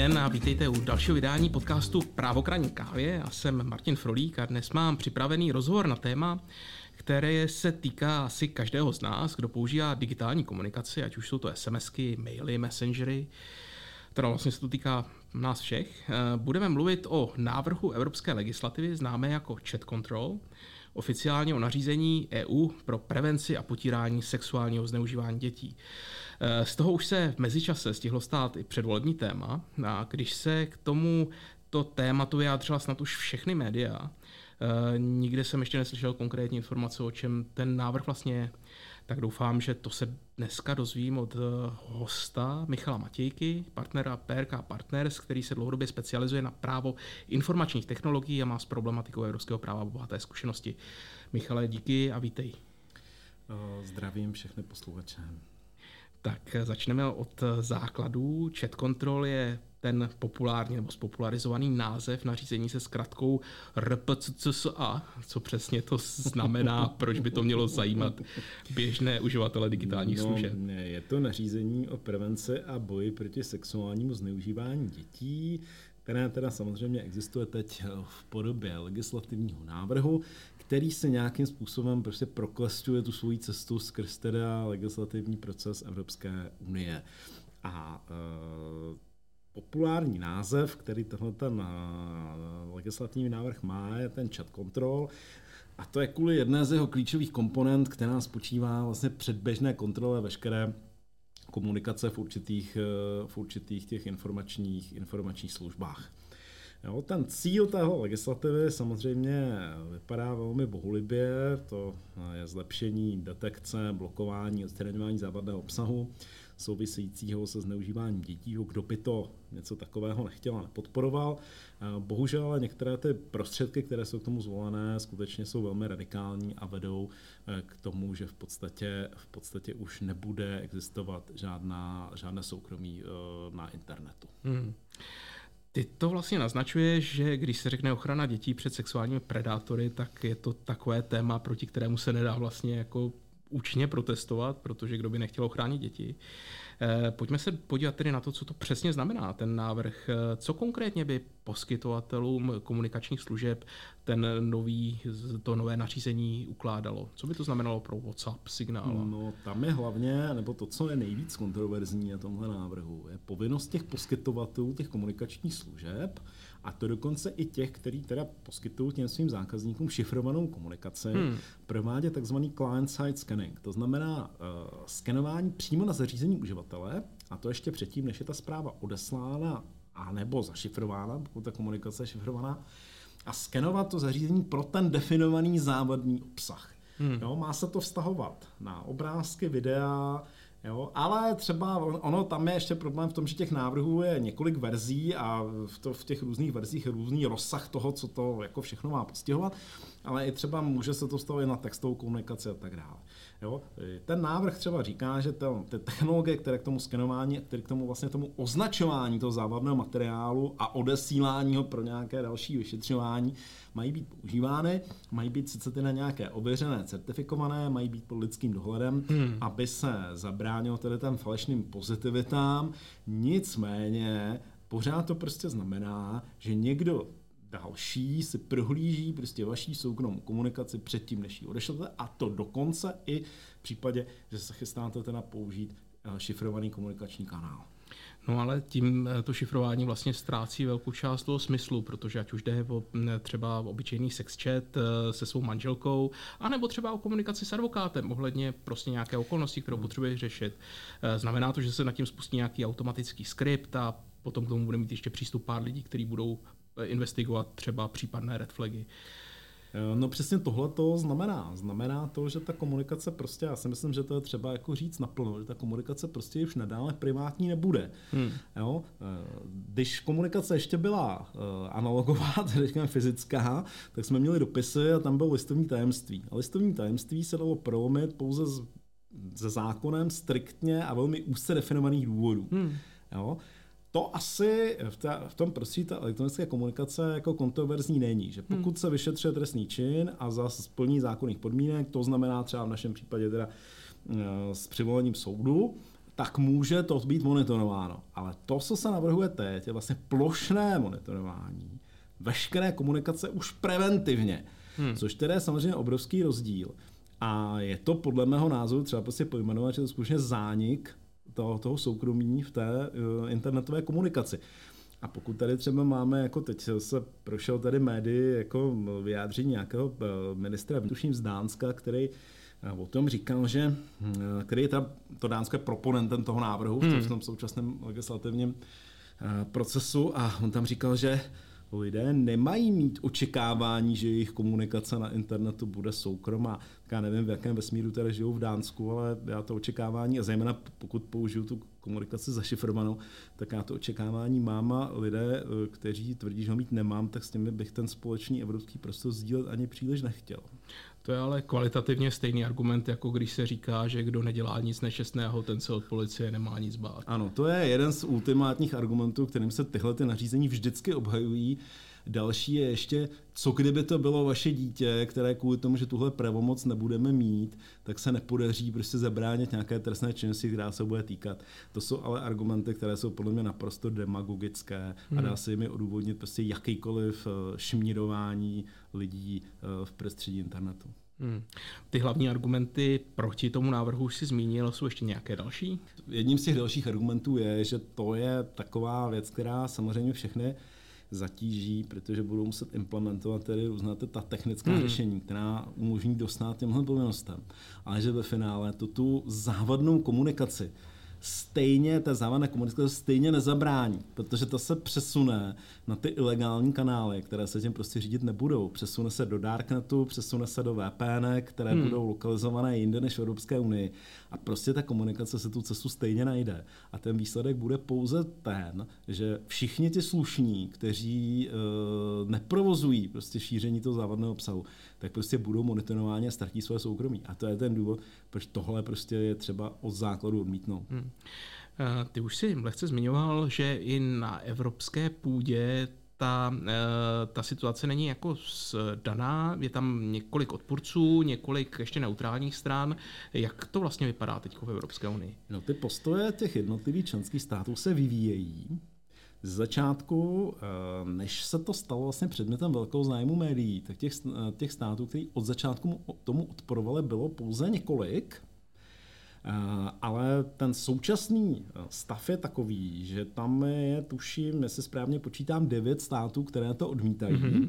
den a vítejte u dalšího vydání podcastu Právo k ranní kávě. Já jsem Martin Frolík a dnes mám připravený rozhovor na téma, které se týká asi každého z nás, kdo používá digitální komunikaci, ať už jsou to SMSky, maily, messengery. Teda vlastně se to týká nás všech. Budeme mluvit o návrhu evropské legislativy známé jako Chat Control, oficiálně o nařízení EU pro prevenci a potírání sexuálního zneužívání dětí. Z toho už se v mezičase stihlo stát i předvolební téma, a když se k tomuto tématu vyjádřila snad už všechny média, nikde jsem ještě neslyšel konkrétní informace, o čem ten návrh vlastně je, tak doufám, že to se dneska dozvím od hosta Michala Matějky, partnera PRK Partners, který se dlouhodobě specializuje na právo informačních technologií a má s problematikou evropského práva bohaté zkušenosti. Michale, díky a vítej. Zdravím všechny posluchače. Tak začneme od základů. Chat Control je ten populární nebo spopularizovaný název nařízení se zkratkou RPCCA. Co přesně to znamená, proč by to mělo zajímat běžné uživatele digitálních služeb? Je to nařízení o prevenci a boji proti sexuálnímu zneužívání dětí, které teda samozřejmě existuje teď v podobě legislativního návrhu, který se nějakým způsobem prostě proklesťuje tu svoji cestu skrz teda legislativní proces Evropské unie. A populární název, který tenhle ten legislativní návrh má, je ten Chat Control. A to je kvůli jedné z jeho klíčových komponent, která spočívá vlastně předběžné kontrole veškeré komunikace v určitých těch informačních službách. Jo, ten cíl téhle legislativy samozřejmě vypadá velmi bohulibě, to je zlepšení detekce, blokování, odstraňování závadného obsahu souvisejícího se zneužíváním dětí, kdo by to něco takového nechtěl a nepodporoval. Bohužel ale některé ty prostředky, které jsou k tomu zvolené, skutečně jsou velmi radikální a vedou k tomu, že v podstatě už nebude existovat žádné soukromí na internetu. Ty to vlastně naznačuje, že když se řekne ochrana dětí před sexuálními predátory, tak je to takové téma, proti kterému se nedá vlastně jako účinně protestovat, protože kdo by nechtěl ochránit děti. Pojďme se podívat tedy na to, co to přesně znamená ten návrh. Co konkrétně by poskytovatelům komunikačních služeb to nové nařízení ukládalo? Co by to znamenalo pro WhatsApp, Signál? No, tam je hlavně, nebo to, co je nejvíc kontroverzní na tomhle návrhu, je povinnost těch poskytovatelů těch komunikačních služeb, a to dokonce i těch, kteří teda poskytují těm svým zákazníkům šifrovanou komunikaci, provádět takzvaný client-side scanning. To znamená skenování přímo na zařízení uživatele, a to ještě předtím, než je ta zpráva odeslána a nebo zašifrována, pokud ta komunikace je šifrovaná, a skenovat to zařízení pro ten definovaný závadný obsah. Jo, má se to vztahovat na obrázky, videa, jo, ale třeba ono tam je ještě problém v tom, že těch návrhů je několik verzí a v těch různých verzích je různý rozsah toho, co to jako všechno má postihovat, ale i třeba může se to vztahovat na textovou komunikaci a tak dále. Jo. Ten návrh třeba říká, že ty technologie, které k tomu skenování, které k tomu vlastně tomu označování toho závadného materiálu a odesílání ho pro nějaké další vyšetřování mají být používány, mají být sice ty na nějaké ověřené, certifikované, mají být pod lidským dohledem, aby se zabránilo tedy těm falešným pozitivitám. Nicméně pořád to prostě znamená, že někdo další si prohlíží prostě vaší soukromou komunikaci předtím, než ji odešlete, a to dokonce i v případě, že se chystáte teda použít šifrovaný komunikační kanál. No ale tím to šifrování vlastně ztrácí velkou část toho smyslu, protože ať už jde o třeba obyčejný sex chat se svou manželkou, anebo třeba o komunikaci s advokátem ohledně prostě nějaké okolnosti, kterou potřebuje řešit. Znamená to, že se nad tím spustí nějaký automatický skript a potom k tomu bude mít ještě přístup pár lidí, kteří budou investigovat třeba případné red flagy. No přesně tohle to znamená. Znamená to, že ta komunikace prostě, já si myslím, že to je třeba jako říct naplno, že ta komunikace prostě už nadále privátní nebude. Jo? Když komunikace ještě byla analogová, tedy fyzická, tak jsme měli dopisy a tam bylo listovní tajemství. A listovní tajemství se dalo prolomit pouze se zákonem striktně a velmi úzce definovaných důvodů. Jo? To asi v tom prostředí ta elektronická komunikace jako kontroverzní není, že pokud se vyšetřuje trestný čin a za splnění zákonných podmínek, to znamená třeba v našem případě teda s přivolením soudu, tak může to být monitorováno. Ale to, co se navrhuje teď, je vlastně plošné monitorování veškeré komunikace už preventivně, což tedy je samozřejmě obrovský rozdíl. A je to podle mého názoru třeba prostě pojmenovat, že to skutečně zánik toho soukromí v té internetové komunikaci. A pokud tady třeba máme, jako teď se prošel tady médii jako vyjádření nějakého ministra vnitřních z Dánska, který o tom říkal, že který je to Dánsko je proponentem toho návrhu v tom současném legislativním procesu a on tam říkal, že lidé nemají mít očekávání, že jejich komunikace na internetu bude soukromá. Tak já nevím, v jakém vesmíru tady žijou v Dánsku, ale já to očekávání, a zejména pokud použiju tu komunikaci zašifrovanou, tak já to očekávání mám a lidé, kteří tvrdí, že ho mít nemám, tak s nimi bych ten společný evropský prostor sdílet ani příliš nechtěl. To je ale kvalitativně stejný argument, jako když se říká, že kdo nedělá nic nečestného, ten se od policie nemá nic bát. Ano, to je jeden z ultimátních argumentů, kterým se tyhle ty nařízení vždycky obhajují. Další je ještě, co kdyby to bylo vaše dítě, které kvůli tomu, že tuhle pravomoc nebudeme mít, tak se nepodaří prostě zabránit nějaké trestné činnosti, která se bude týkat. To jsou ale argumenty, které jsou podle mě naprosto demagogické a dá se jimi odůvodnit prostě jakýkoliv šmírování lidí v prostředí internetu. Ty hlavní argumenty proti tomu návrhu už si zmínil, jsou ještě nějaké další? Jedním z těch dalších argumentů je, že to je taková věc, která samozřejmě všechny zatíží, protože budou muset implementovat tedy různá ta technická řešení, která umožní dostat těmhle povinnostem. Ale že ve finále to tu závadnou komunikaci té závadné komunikace stejně nezabrání, protože to se přesune na ty ilegální kanály, které se tím prostě řídit nebudou. Přesune se do Darknetu, přesune se do VPN, které budou lokalizované jinde než v Evropské unii. A prostě ta komunikace se tu cestu stejně najde. A ten výsledek bude pouze ten, že všichni ti slušní, kteří neprovozují prostě šíření toho závadného obsahu, tak prostě budou monitorováni a ztratí své soukromí. A to je ten důvod, proč tohle prostě je třeba od základu odmítnout. Ty už si lehce zmiňoval, že i na evropské půdě ta situace není jako daná, je tam několik odpůrců, několik ještě neutrálních stran. Jak to vlastně vypadá teď v Evropské unii? No, ty postoje těch jednotlivých členských států se vyvíjejí. Z začátku, než se to stalo vlastně předmětem velkého zájmu médií, tak těch států, který od začátku tomu odporovali, bylo pouze několik. Ale ten současný stav je takový, že tam je, tuším, jestli správně počítám, 9 států, které to odmítají.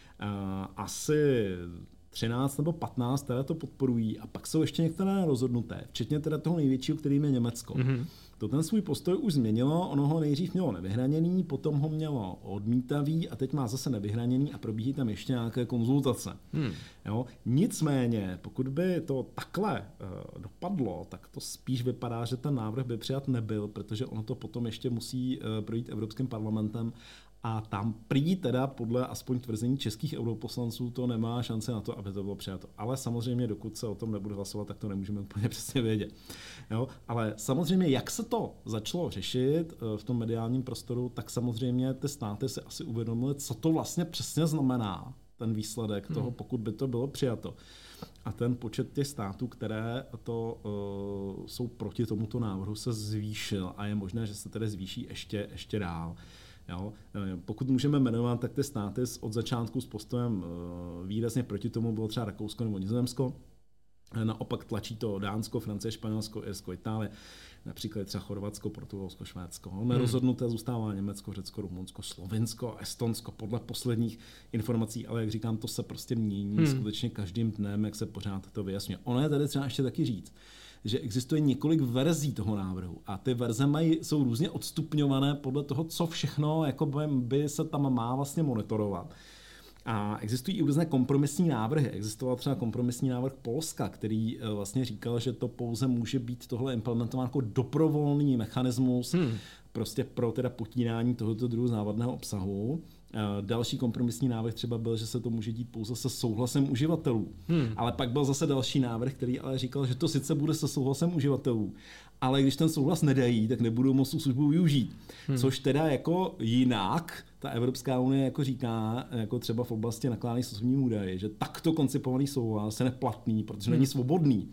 Asi 13 nebo 15, které to podporují, a pak jsou ještě některé rozhodnuté, včetně teda toho největšího, kterým je Německo. To ten svůj postoj už změnilo, ono ho nejdřív mělo nevyhraněný, potom ho mělo odmítavý a teď má zase nevyhraněný a probíhají tam ještě nějaké konzultace. Jo? Nicméně, pokud by to takhle dopadlo, tak to spíš vypadá, že ten návrh by přijat nebyl, protože ono to potom ještě musí projít Evropským parlamentem a tam prý teda podle aspoň tvrzení českých europoslanců to nemá šanci na to, aby to bylo přijato. Ale samozřejmě, dokud se o tom nebude hlasovat, tak to nemůžeme úplně přesně vědět. Jo? Ale samozřejmě, jak se to začalo řešit v tom mediálním prostoru, tak samozřejmě ty státy si asi uvědomily, co to vlastně přesně znamená, ten výsledek toho, pokud by to bylo přijato. A ten počet těch států, které jsou proti tomuto návrhu, se zvýšil a je možné, že se tedy zvýší ještě dál. Jo. Pokud můžeme jmenovat, tak ty státy od začátku s postojem výrazně proti tomu bylo třeba Rakousko nebo Nizozemsko. Naopak tlačí to Dánsko, Francie, Španělsko, Irsko, Itálie, například třeba Chorvatsko, Portugalsko, Švédsko. Nerozhodnuté zůstává Německo, Řecko, Rumunsko, Slovinsko, Estonsko podle posledních informací, ale jak říkám, to se prostě mění skutečně každým dnem, jak se pořád to vyjasňuje. Ono je tady třeba ještě taky říct, že existuje několik verzí toho návrhu a ty verze jsou různě odstupňované podle toho, co všechno by se tam má vlastně monitorovat. A existují i různé kompromisní návrhy. Existoval třeba kompromisní návrh Polska, který vlastně říkal, že to pouze může být tohle implementováno jako doprovolný mechanismus prostě pro teda potírání tohoto druhu závadného obsahu. Další kompromisní návrh třeba byl, že se to může dít pouze se souhlasem uživatelů. Ale pak byl zase další návrh, který ale říkal, že to sice bude se souhlasem uživatelů, ale když ten souhlas nedají, tak nebudou moct tu službu využít. Což teda jako jinak ta Evropská unie jako říká, jako třeba v oblasti nakládání s osobními údaji, že takto koncipovaný souhlas je neplatný, protože není svobodný.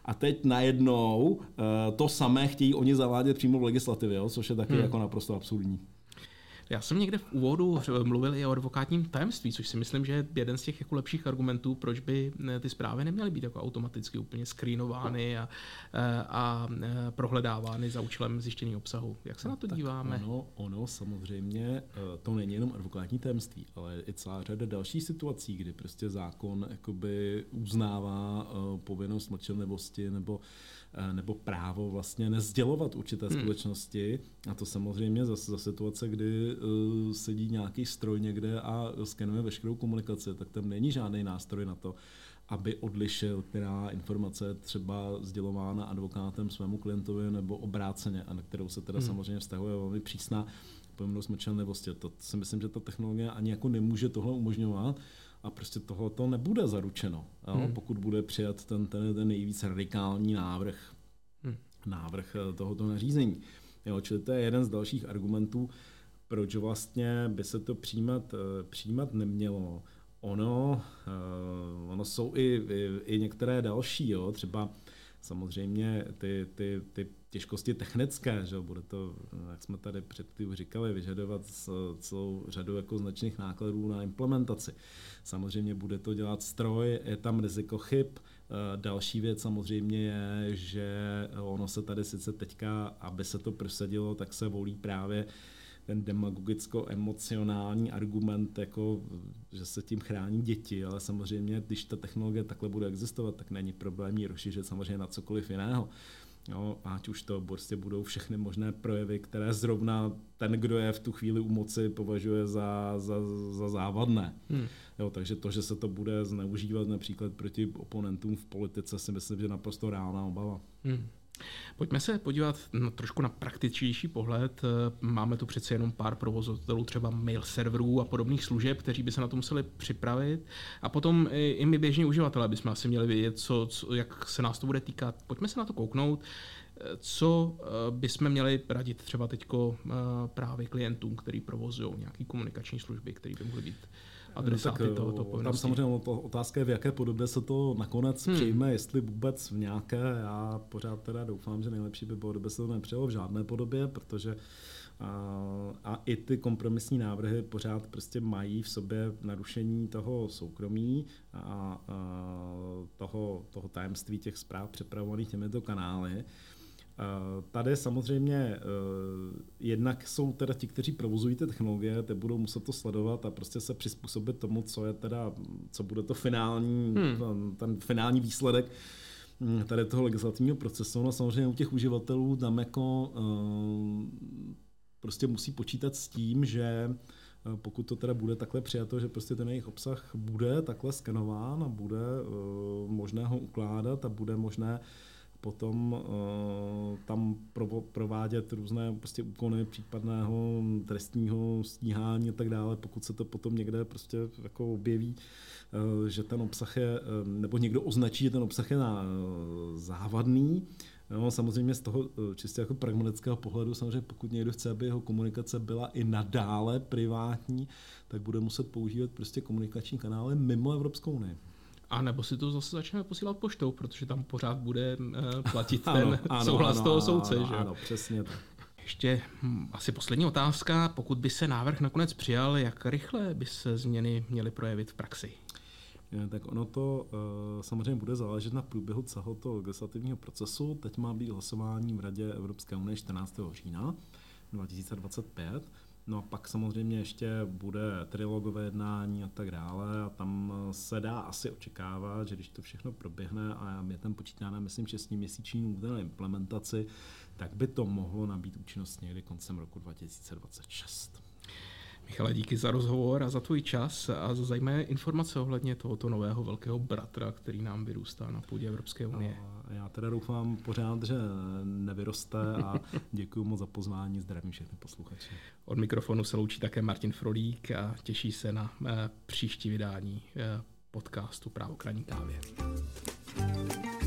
A teď najednou to samé chtějí oni zavádět přímo v legislativě, jo? Což je taky jako naprosto absurdní. Já jsem někde v úvodu mluvil i o advokátním tajemství, což si myslím, že je jeden z těch jako lepších argumentů, proč by ty zprávy neměly být jako automaticky úplně screenovány a prohledávány za účelem zjištění obsahu. Jak se na to díváme? Ono samozřejmě, to není jenom advokátní tajemství, ale i celá řada dalších situací, kdy prostě zákon jakoby uznává povinnost mlčenlivosti nebo právo vlastně nezdělovat určité společnosti. A to samozřejmě za situace, kdy sedí nějaký stroj někde a skenuje veškerou komunikaci, tak tam není žádný nástroj na to, aby odlišil, která informace je třeba sdělována advokátem svému klientovi nebo obráceně, a na kterou se teda samozřejmě vztahuje velmi přísná povinnost mlčenlivosti. To si myslím, že ta technologie ani jako nemůže tohle umožňovat. A prostě tohleto nebude zaručeno, pokud bude přijat ten nejvíc radikální návrh tohoto nařízení. Jo, čili to je jeden z dalších argumentů, proč vlastně by se to přijímat nemělo. Ono jsou i některé další, jo, třeba samozřejmě ty těžkosti technické, že bude to, jak jsme tady předtím říkali, vyžadovat celou řadu jako značných nákladů na implementaci. Samozřejmě bude to dělat stroj, je tam riziko chyb. Další věc samozřejmě je, že ono se tady sice teďka, aby se to prosadilo, tak se volí právě ten demagogicko-emocionální argument, jako, že se tím chrání děti, ale samozřejmě, když ta technologie takhle bude existovat, tak není problém ji rozšířit samozřejmě na cokoliv jiného. Jo, ať už to prostě budou všechny možné projevy, které zrovna ten, kdo je v tu chvíli u moci, považuje za závadné. Jo, takže to, že se to bude zneužívat například proti oponentům v politice, si myslím, že je naprosto reálná obava. Pojďme se podívat trošku na praktičtější pohled. Máme tu přece jenom pár provozovatelů, třeba mail serverů a podobných služeb, kteří by se na to museli připravit. A potom i my běžní uživatelé bychom asi měli vědět, jak se nás to bude týkat. Pojďme se na to kouknout. Co bychom měli radit třeba teďko právě klientům, kteří provozují nějaké komunikační služby, které by mohly být adresáty tohoto povinnosti? Tam samozřejmě otázka je, v jaké podobě se to nakonec přijme, jestli vůbec v nějaké. Já pořád teda doufám, že nejlepší by bylo, kdyby se to nepřijelo v žádné podobě, protože a i ty kompromisní návrhy pořád prostě mají v sobě narušení toho soukromí a toho tajemství těch zpráv přepravovaných těmito kanály. Tady samozřejmě jednak jsou teda ti, kteří provozují ty technologie, ty budou muset to sledovat a prostě se přizpůsobit tomu, co bude to ten finální výsledek tady toho legislativního procesu. No samozřejmě u těch uživatelů tam jako prostě musí počítat s tím, že pokud to teda bude takhle přijato, že prostě ten jejich obsah bude takhle skenován a bude možné ho ukládat a bude možné potom tam provádět různé prostě úkony případného trestního stíhání a tak dále, pokud se to potom někde prostě jako objeví, že ten obsah je, nebo někdo označí, že ten obsah je závadný. No, samozřejmě z toho čistě jako pragmatického pohledu, samozřejmě pokud někdo chce, aby jeho komunikace byla i nadále privátní, tak bude muset používat prostě komunikační kanály mimo Evropskou unii. A nebo si to zase začneme posílat poštou, protože tam pořád bude platit ten souhlas toho soudce. Že? Ano, přesně tak. Ještě asi poslední otázka. Pokud by se návrh nakonec přijal, jak rychle by se změny měly projevit v praxi? Tak ono to samozřejmě bude záležet na průběhu celého toho legislativního procesu. Teď má být hlasování v Radě Evropské unie 14. října 2025. No a pak samozřejmě ještě bude trilogové jednání a tak dále a tam se dá asi očekávat, že když to všechno proběhne a je tam počítána, myslím, 6měsíční lhůta na implementaci, tak by to mohlo nabít účinnost někdy koncem roku 2026. Michale, díky za rozhovor a za tvůj čas a za zajímavé informace ohledně tohoto nového velkého bratra, který nám vyrůstá na půdě Evropské unie. Já teda doufám pořád, že nevyroste a děkuji moc za pozvání, zdravím všechny posluchače. Od mikrofonu se loučí také Martin Frolík a těší se na příští vydání podcastu Právo k ranní kávě.